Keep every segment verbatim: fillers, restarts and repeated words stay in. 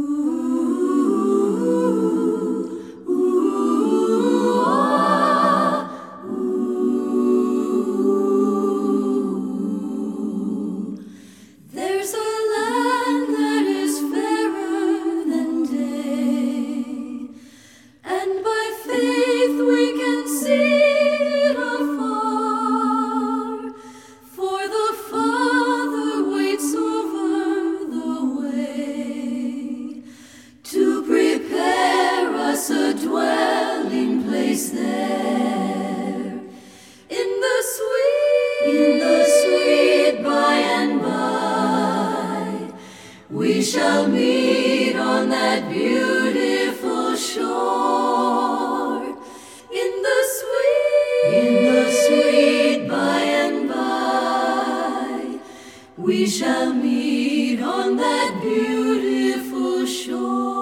There, in the sweet, in the sweet by and by, we shall meet on that beautiful shore. In the sweet, in the sweet by and by, we shall meet on that beautiful shore.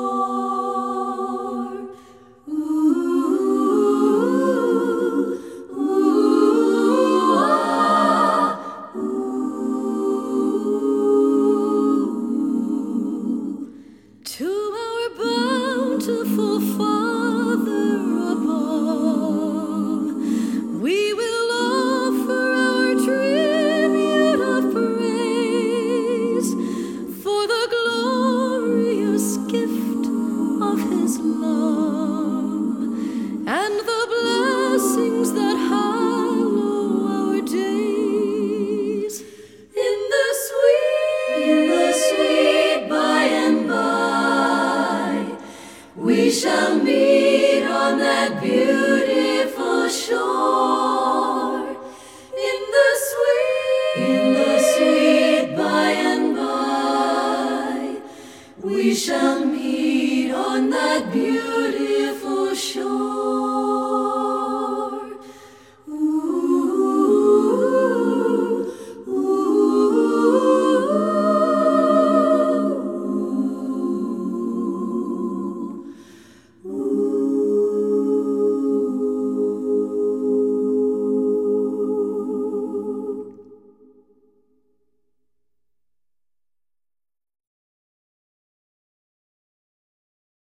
Beautiful Father above, we will offer our tribute of praise for the glorious gift of His love and the blessings that hallow our days. In the sweet, in the sweet by and by, we shall meet on that beautiful shore. In the sweet, in the sweet by and by, we shall meet on that beautiful shore.